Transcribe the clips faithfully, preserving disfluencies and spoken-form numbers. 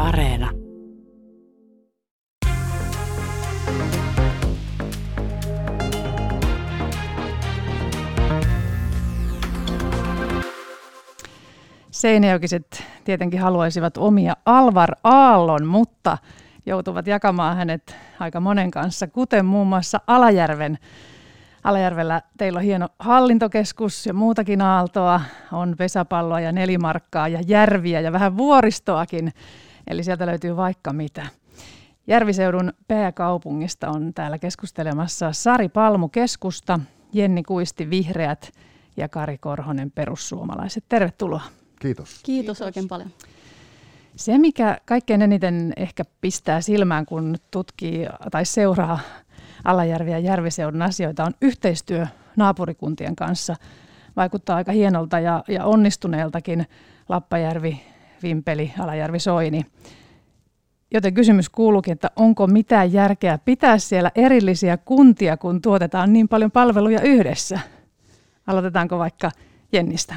Areena. Seinäjokiset tietenkin haluaisivat omia Alvar Aallon, mutta joutuvat jakamaan hänet aika monen kanssa, kuten muun muassa Alajärven. Alajärvellä teillä on hieno hallintokeskus ja muutakin aaltoa, on pesäpalloa ja nelimarkkaa ja järviä ja vähän vuoristoakin, eli sieltä löytyy vaikka mitä. Järviseudun pääkaupungista on täällä keskustelemassa Sari Palmu keskusta, Jenni Kuisti Vihreät ja Kari Korhonen Perussuomalaiset. Tervetuloa. Kiitos. Kiitos, Kiitos oikein paljon. Se, mikä kaikkein eniten ehkä pistää silmään, kun tutkii tai seuraa Alajärvi ja Järviseudun asioita, on yhteistyö naapurikuntien kanssa. Vaikuttaa aika hienolta ja, ja onnistuneeltakin Lappajärvi, Vimpeli, Alajärvi, Soini. Joten kysymys kuuluukin, että onko mitään järkeä pitää siellä erillisiä kuntia, kun tuotetaan niin paljon palveluja yhdessä? Aloitetaanko vaikka Jennistä?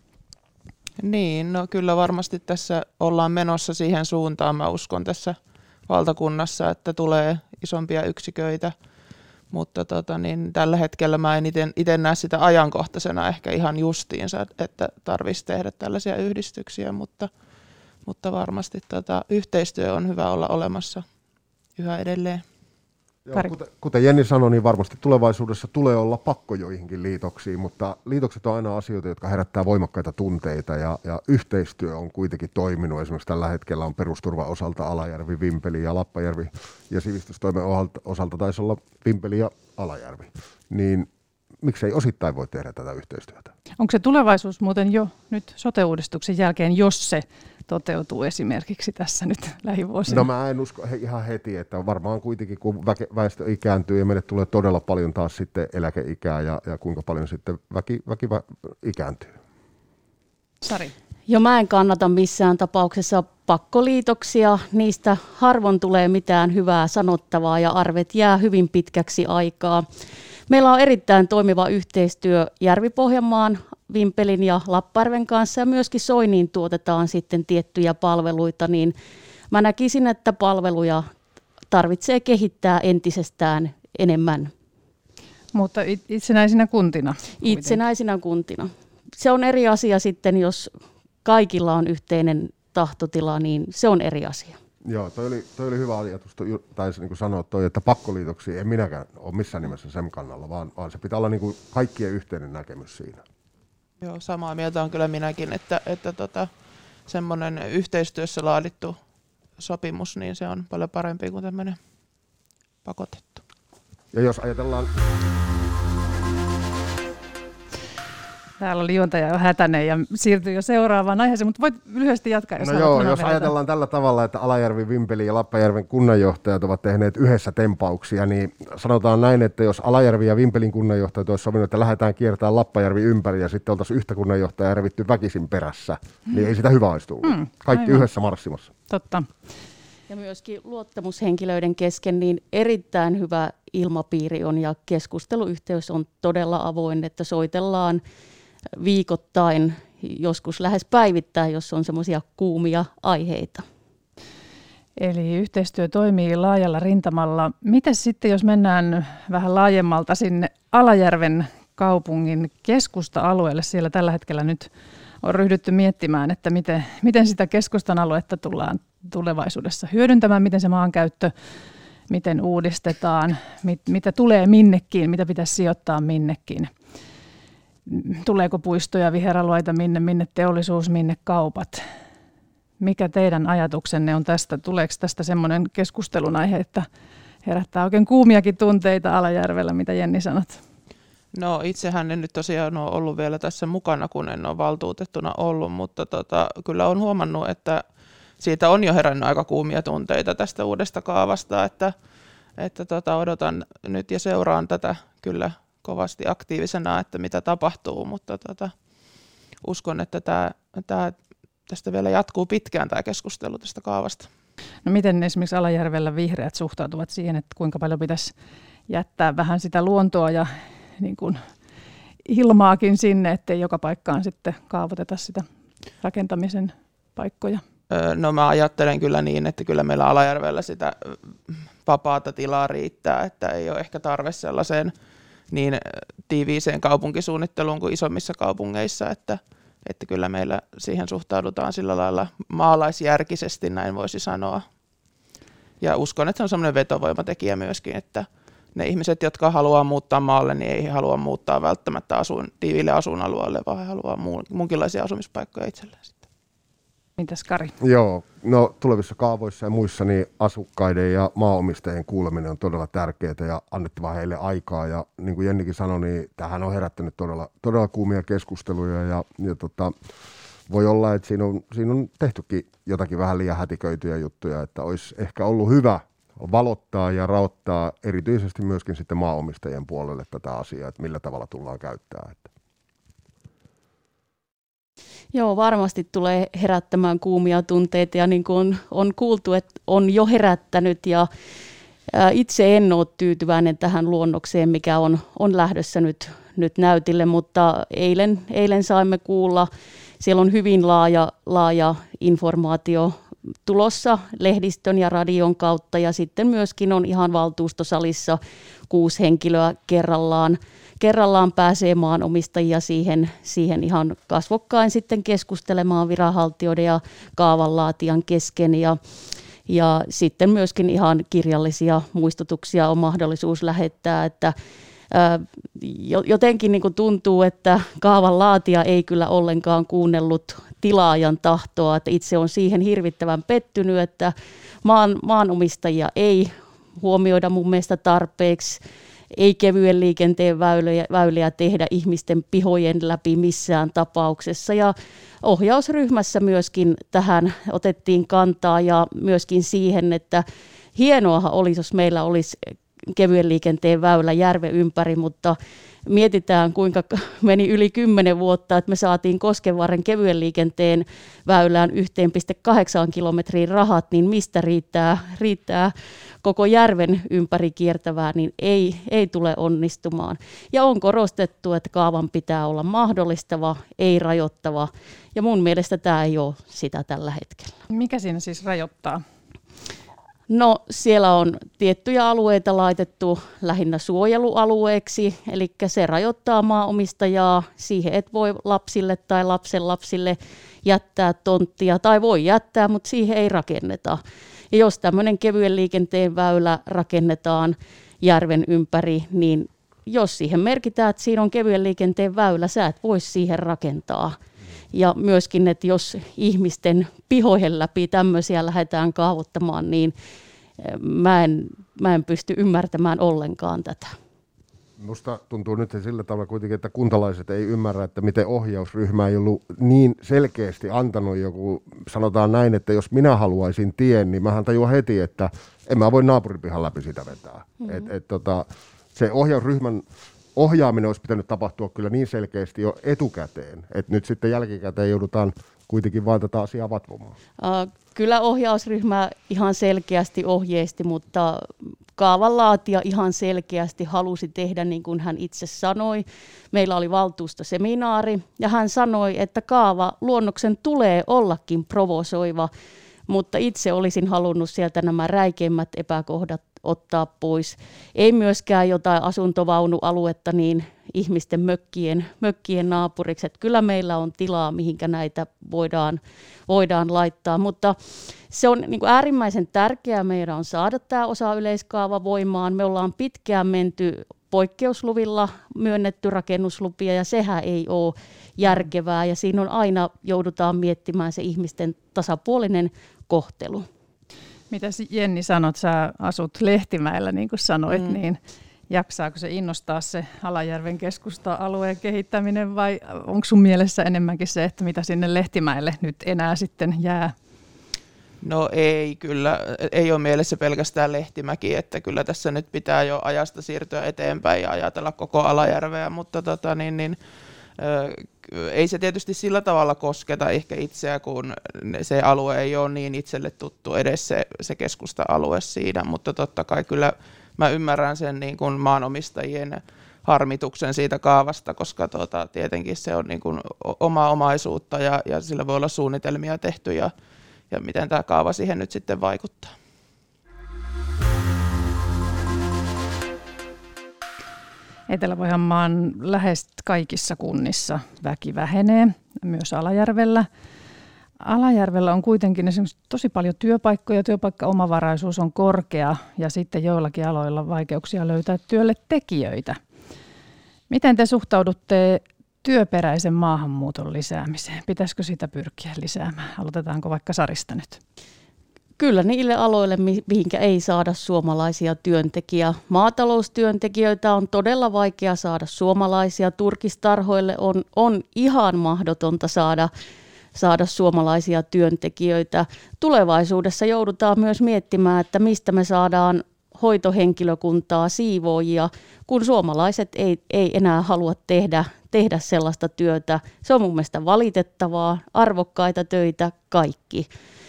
Niin, no kyllä varmasti tässä ollaan menossa siihen suuntaan, mä uskon tässä valtakunnassa, että tulee isompia yksiköitä, mutta tota, niin tällä hetkellä mä en itse näe sitä ajankohtaisena ehkä ihan justiinsa, että tarvitsisi tehdä tällaisia yhdistyksiä, mutta, mutta varmasti tota, yhteistyö on hyvä olla olemassa yhä edelleen. Joo, kuten, kuten Jenni sanoi, niin varmasti tulevaisuudessa tulee olla pakko joihinkin liitoksiin, mutta liitokset on aina asioita, jotka herättää voimakkaita tunteita ja, ja yhteistyö on kuitenkin toiminut. Esimerkiksi tällä hetkellä on perusturvan osalta Alajärvi, Vimpeli ja Lappajärvi ja sivistystoimen osalta taisi olla Vimpeli ja Alajärvi. Niin miksei osittain voi tehdä tätä yhteistyötä? Onko se tulevaisuus muuten jo nyt sote-uudistuksen jälkeen, jos se toteutuu esimerkiksi tässä nyt lähivuosina? No mä en usko he, ihan heti, että varmaan kuitenkin kun väke, väestö ikääntyy ja meille tulee todella paljon taas sitten eläkeikää ja, ja kuinka paljon sitten väki, väki vä, ikääntyy. Sari. Jo mä en kannata missään tapauksessa pakkoliitoksia. Niistä harvoin tulee mitään hyvää sanottavaa ja arvet jää hyvin pitkäksi aikaa. Meillä on erittäin toimiva yhteistyö Järvi-Pohjanmaan, Vimpelin ja Lappajärven kanssa ja myöskin Soiniin tuotetaan sitten tiettyjä palveluita, niin mä näkisin, että palveluja tarvitsee kehittää entisestään enemmän. Mutta itsenäisinä kuntina? Itsenäisinä kuntina. Se on eri asia sitten, jos kaikilla on yhteinen tahtotila, niin se on eri asia. Joo, toi oli, toi oli hyvä ajatus, taisi niin kuin sanoa toi, että pakkoliitoksia en minäkään ole missään nimessä sen kannalla, vaan, vaan se pitää olla niin kuin kaikkien yhteinen näkemys siinä. Joo, samaa mieltä on kyllä minäkin, että, että tota, semmoinen yhteistyössä laadittu sopimus, niin se on paljon parempi kuin tämmöinen pakotettu. Ja jos ajatellaan... Täällä oli juontaja jo hätäinen ja siirtyy jo seuraavaan aiheeseen, mutta voit lyhyesti jatkaa, jos No joo, jos ajatellaan tällä tavalla, että Alajärvi, Vimpeli ja Lappajärven kunnanjohtajat ovat tehneet yhdessä tempauksia, niin sanotaan näin, että jos Alajärvi ja Vimpelin kunnanjohtajat olisi sovinut, että lähdetään kiertämään Lappajärvi ympäri ja sitten oltaisiin yhtä kunnanjohtajaa revitty väkisin perässä, hmm. niin ei sitä hyvä olisi tullut. Hmm, Kaikki aivan. Yhdessä marssimassa. Totta. Ja myöskin luottamushenkilöiden kesken niin erittäin hyvä ilmapiiri on ja keskusteluyhteys on todella avoin, että soitellaan viikoittain, joskus lähes päivittäin, jos on semmoisia kuumia aiheita. Eli yhteistyö toimii laajalla rintamalla. Mites sitten, jos mennään vähän laajemmalta sinne Alajärven kaupungin keskusta-alueelle? Siellä tällä hetkellä nyt on ryhdytty miettimään, että miten, miten sitä keskustan aluetta tullaan tulevaisuudessa hyödyntämään, miten se maankäyttö, miten uudistetaan, mit, mitä tulee minnekin, mitä pitäisi sijoittaa minnekin. Tuleeko puistoja, viheralueita, minne, minne teollisuus, minne kaupat? Mikä teidän ajatuksenne on tästä? Tuleeko tästä semmoinen keskustelun aihe, että herättää oikein kuumiakin tunteita Alajärvellä, mitä Jenni sanot? No itsehän en nyt tosiaan ole ollut vielä tässä mukana, kun en ole valtuutettuna ollut, mutta tota, kyllä olen huomannut, että siitä on jo herännyt aika kuumia tunteita tästä uudesta kaavasta, että, että tota, odotan nyt ja seuraan tätä kyllä kovasti aktiivisena, että mitä tapahtuu, mutta tota, uskon, että tämä, tämä, tästä vielä jatkuu pitkään tämä keskustelu tästä kaavasta. No miten esimerkiksi Alajärvellä vihreät suhtautuvat siihen, että kuinka paljon pitäisi jättää vähän sitä luontoa ja niin kuin ilmaakin sinne, ettei joka paikkaan sitten kaavoiteta sitä rakentamisen paikkoja? No mä ajattelen kyllä niin, että kyllä meillä Alajärvellä sitä vapaata tilaa riittää, että ei ole ehkä tarve sellaiseen niin tiiviiseen kaupunkisuunnitteluun kuin isommissa kaupungeissa, että, että kyllä meillä siihen suhtaudutaan sillä lailla maalaisjärkisesti, näin voisi sanoa. Ja uskon, että se on semmoinen vetovoimatekijä myöskin, että ne ihmiset, jotka haluaa muuttaa maalle, niin ei halua muuttaa välttämättä asuin, tiiviille asuinalueelle, vaan he haluaa muunkinlaisia asumispaikkoja itselleen. Mitäs Kari? Joo, no tulevissa kaavoissa ja muissa niin asukkaiden ja maanomistajien kuuleminen on todella tärkeää ja annettava heille aikaa. Ja niin kuin Jennikin sanoi, niin tähän on herättänyt todella, todella kuumia keskusteluja ja, ja tota, voi olla, että siinä on, siinä on tehtykin jotakin vähän liian hätiköityjä juttuja, että olisi ehkä ollut hyvä valottaa ja raottaa erityisesti myöskin sitten maanomistajien puolelle tätä asiaa, että millä tavalla tullaan käyttämään. Joo, varmasti tulee herättämään kuumia tunteita ja niin kuin on, on kuultu, että on jo herättänyt ja ää, itse en ole tyytyväinen tähän luonnokseen, mikä on, on lähdössä nyt, nyt näytille, mutta eilen, eilen saimme kuulla, siellä on hyvin laaja, laaja informaatio tulossa lehdistön ja radion kautta ja sitten myöskin on ihan valtuustosalissa kuusi henkilöä kerrallaan. Kerrallaan pääsee maanomistajia siihen, siihen ihan kasvokkain sitten keskustelemaan viranhaltijoiden ja kaavanlaatijan kesken ja, ja sitten myöskin ihan kirjallisia muistutuksia on mahdollisuus lähettää, että ää, jotenkin niin kuin tuntuu, että kaavanlaatija ei kyllä ollenkaan kuunnellut tilaajan tahtoa, että itse on siihen hirvittävän pettynyt, että maan, maanomistajia ei huomioida mun mielestä tarpeeksi. Ei kevyen liikenteen väyliä, väyliä tehdä ihmisten pihojen läpi missään tapauksessa. Ja ohjausryhmässä myöskin tähän otettiin kantaa ja myöskin siihen, että hienoahan olisi, jos meillä olisi kevyen liikenteen väylä järven ympäri, mutta mietitään, kuinka meni yli kymmenen vuotta, että me saatiin Koskenvarren kevyen liikenteen väylään yksi pilkku kahdeksan kilometrin rahat, niin mistä riittää, riittää koko järven ympäri kiertävää, niin ei, ei tule onnistumaan. Ja on korostettu, että kaavan pitää olla mahdollistava, ei rajoittava, ja mun mielestä tämä ei ole sitä tällä hetkellä. Mikä siinä siis rajoittaa? No siellä on tiettyjä alueita laitettu lähinnä suojelualueeksi, eli se rajoittaa maanomistajaa siihen, että voi lapsille tai lapsen lapsille jättää tonttia, tai voi jättää, mutta siihen ei rakenneta. Ja jos tämmöinen kevyen liikenteen väylä rakennetaan järven ympäri, niin jos siihen merkitään, että siinä on kevyen liikenteen väylä, sä et voi siihen rakentaa. Ja myöskin, että jos ihmisten pihojen läpi tämmöisiä lähdetään kaavoittamaan, niin mä en, mä en pysty ymmärtämään ollenkaan tätä. Musta tuntuu nyt sillä tavalla kuitenkin, että kuntalaiset ei ymmärrä, että miten ohjausryhmä ei ollut niin selkeästi antanut joku, sanotaan näin, että jos minä haluaisin tien, niin mähän tajuan heti, että en mä voi naapuripihan läpi sitä vetää. Mm-hmm. Et, et, tota, se ohjausryhmän ohjaaminen olisi pitänyt tapahtua kyllä niin selkeästi jo etukäteen, että nyt sitten jälkikäteen joudutaan kuitenkin vain tätä asiaa vatvomaan. Uh, kyllä ohjausryhmä ihan selkeästi ohjeisti, mutta kaavanlaatija ihan selkeästi halusi tehdä niin kuin hän itse sanoi. Meillä oli valtuustoseminaari ja hän sanoi, että kaava luonnoksen tulee ollakin provosoiva, mutta itse olisin halunnut sieltä nämä räikeimmät epäkohdat ottaa pois. Ei myöskään jotain asuntovaunualuetta niin ihmisten mökkien, mökkien naapuriksi. Että kyllä meillä on tilaa, mihinkä näitä voidaan, voidaan laittaa, mutta se on niin kuin äärimmäisen tärkeää meidän on saada tämä osa yleiskaava voimaan. Me ollaan pitkään menty poikkeusluvilla myönnetty rakennuslupia ja sehän ei ole järkevää ja siinä on aina joudutaan miettimään se ihmisten tasapuolinen kohtelu. Mitäs Jenni sanot, sä asut Lehtimäellä niin kuin sanoit, mm. niin jaksaako se innostaa se Alajärven keskusta-alueen kehittäminen vai onko sun mielessä enemmänkin se, että mitä sinne Lehtimäelle nyt enää sitten jää? No ei kyllä, ei ole mielessä pelkästään Lehtimäki, että kyllä tässä nyt pitää jo ajasta siirtyä eteenpäin ja ajatella koko Alajärveä, mutta tota, niin, niin, ö, ei se tietysti sillä tavalla kosketa ehkä itseä, kun se alue ei ole niin itselle tuttu edes se, se keskusta-alue siinä, mutta totta kai kyllä mä ymmärrän sen niin kuin maanomistajien harmituksen siitä kaavasta, koska tuota, tietenkin se on niin kuin omaa omaisuutta ja, ja sillä voi olla suunnitelmia tehty ja ja miten tämä kaava siihen nyt sitten vaikuttaa. Etelä-Pohjanmaan lähes kaikissa kunnissa väki vähenee, myös Alajärvellä. Alajärvellä on kuitenkin esimerkiksi tosi paljon työpaikkoja, työpaikkaomavaraisuus on korkea ja sitten joillakin aloilla vaikeuksia löytää työlle tekijöitä. Miten te suhtaudutte työperäisen maahanmuuton lisäämiseen? Pitäisikö sitä pyrkiä lisäämään? Aloitetaanko vaikka Sarista nyt? Kyllä niille aloille, mihinkä ei saada suomalaisia työntekijä. Maataloustyöntekijöitä on todella vaikea saada suomalaisia. Turkistarhoille on, on ihan mahdotonta saada, saada suomalaisia työntekijöitä. Tulevaisuudessa joudutaan myös miettimään, että mistä me saadaan hoitohenkilökuntaa, siivoojia, kun suomalaiset ei, ei enää halua tehdä, tehdä sellaista työtä. Se on mun mielestä valitettavaa, arvokkaita töitä kaikki.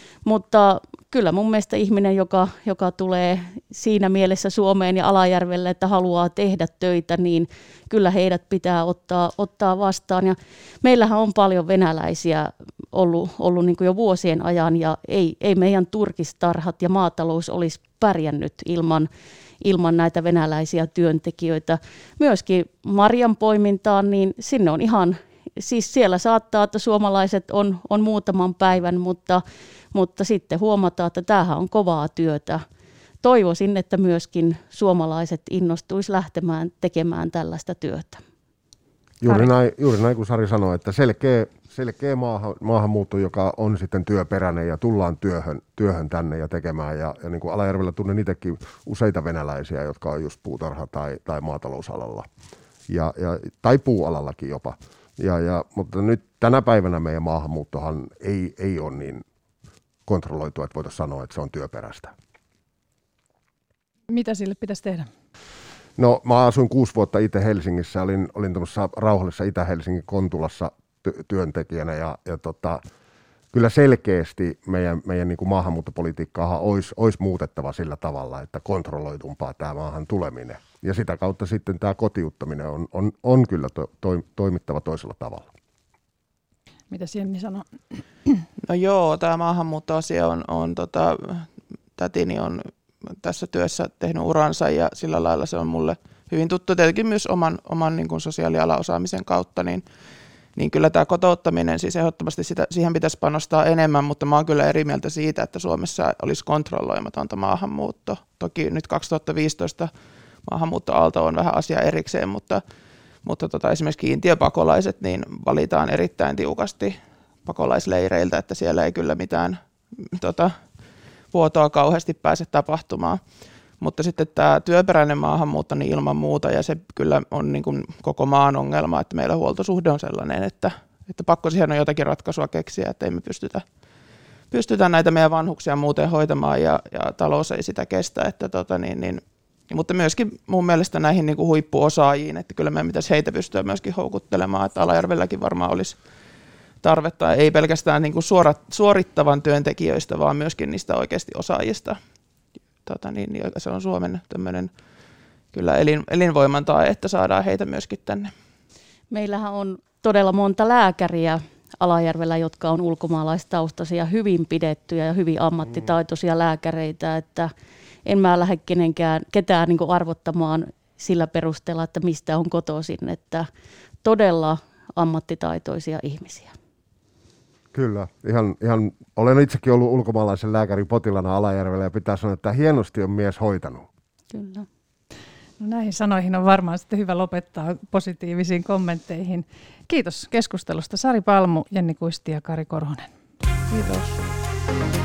Mutta kyllä mun mielestä ihminen, joka, joka tulee siinä mielessä Suomeen ja Alajärvelle, että haluaa tehdä töitä, niin kyllä heidät pitää ottaa, ottaa vastaan. Ja meillähän on paljon venäläisiä ollut, ollut niin kuin jo vuosien ajan, ja ei, ei meidän turkistarhat ja maatalous olisi pärjännyt ilman, ilman näitä venäläisiä työntekijöitä. Myöskin marjanpoimintaan, niin sinne on ihan, siis siellä saattaa, että suomalaiset on, on muutaman päivän, mutta Mutta sitten huomataan, että tämähän on kovaa työtä. Toivoisin, että myöskin suomalaiset innostuisi lähtemään tekemään tällaista työtä. Juuri näin, juuri näin kuin Sari sanoi, että selkeä, selkeä maahan, maahanmuutto, joka on sitten työperäinen ja tullaan työhön, työhön tänne ja tekemään. Ja, ja niin kuin Alajärvellä tunnen itsekin useita venäläisiä, jotka on just puutarha- tai, tai maatalousalalla ja, ja, tai puualallakin jopa. Ja, ja, mutta nyt tänä päivänä meidän maahanmuuttohan ei, ei ole niin kontrolloitua, että voitaisiin sanoa, että se on työperäistä. Mitä sille pitäisi tehdä? No mä asuin kuusi vuotta itse Helsingissä, olin, olin tuossa rauhallisessa Itä-Helsingin Kontulassa ty- työntekijänä ja, ja tota, kyllä selkeästi meidän, meidän niin kuin maahanmuuttopolitiikkaahan olisi, olisi muutettava sillä tavalla, että kontrolloitumpaa tämä maahan tuleminen. Ja sitä kautta sitten tämä kotiuttaminen on, on, on kyllä to, to, toimittava toisella tavalla. Mitä Jenni sanoo? No joo, tämä maahanmuuttoasia on, on tota, tätini on tässä työssä tehnyt uransa ja sillä lailla se on mulle hyvin tuttu. Tietenkin myös oman, oman niin kuin sosiaalialan osaamisen kautta, niin, niin kyllä tämä kotouttaminen, siis ehdottomasti sitä, siihen pitäisi panostaa enemmän, mutta mä oon kyllä eri mieltä siitä, että Suomessa olisi kontrolloimatonta maahanmuutto. Toki nyt kaksituhattaviisitoista maahanmuuttoaalto on vähän asia erikseen, mutta Mutta tota, esimerkiksi kiintiöpakolaiset niin valitaan erittäin tiukasti pakolaisleireiltä, että siellä ei kyllä mitään tota, vuotoa kauheasti pääse tapahtumaan. Mutta sitten tämä työperäinen maahanmuutto niin ilman muuta, ja se kyllä on niin kuin koko maan ongelma, että meillä huoltosuhde on sellainen, että, että pakko siihen on jotakin ratkaisua keksiä, että ei me pystytä, pystytä näitä meidän vanhuksia muuten hoitamaan, ja, ja talous ei sitä kestä, että tota, niin, niin mutta myöskin mun mielestä näihin niin kuin huippuosaajiin, että kyllä meidän pitäisi heitä pystyä myöskin houkuttelemaan, että Alajärvelläkin varmaan olisi tarvetta, ei pelkästään niin kuin suorat, suorittavan työntekijöistä, vaan myöskin niistä oikeasti osaajista. Tota, niin, se on Suomen tämmöinen kyllä elin, elinvoiman tae, että saadaan heitä myöskin tänne. Meillähän on todella monta lääkäriä Alajärvellä, jotka on ulkomaalaistaustaisia, hyvin pidettyjä ja hyvin ammattitaitoisia lääkäreitä, että en mä lähde kenenkään, ketään niin kuin arvottamaan sillä perusteella, että mistä on kotoisin, että todella ammattitaitoisia ihmisiä. Kyllä, ihan, ihan, olen itsekin ollut ulkomaalaisen lääkärin potilana Alajärvellä ja pitää sanoa, että hienosti on mies hoitanut. Kyllä. No näihin sanoihin on varmaan sitten hyvä lopettaa positiivisiin kommentteihin. Kiitos keskustelusta Sari Palmu, Jenni Kuisti ja Kari Korhonen. Kiitos.